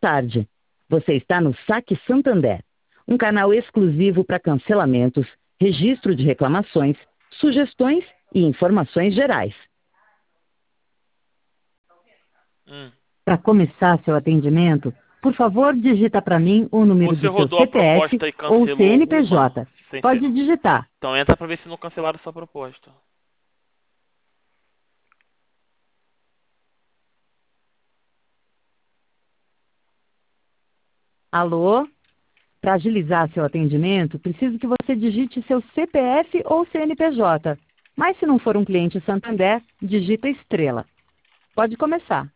tarde. Você está no Saque Santander, um canal exclusivo para cancelamentos, registro de reclamações, sugestões e informações gerais. Para começar seu atendimento, por favor, digita para mim o número Você do seu rodou a CPF proposta e ou cancelou uma CNPJ. sem ser... Pode digitar. Então entra pra ver se não cancelaram sua proposta. Alô? Para agilizar seu atendimento, preciso que você digite seu CPF ou CNPJ. Mas se não for um cliente Santander, digita estrela. Pode começar.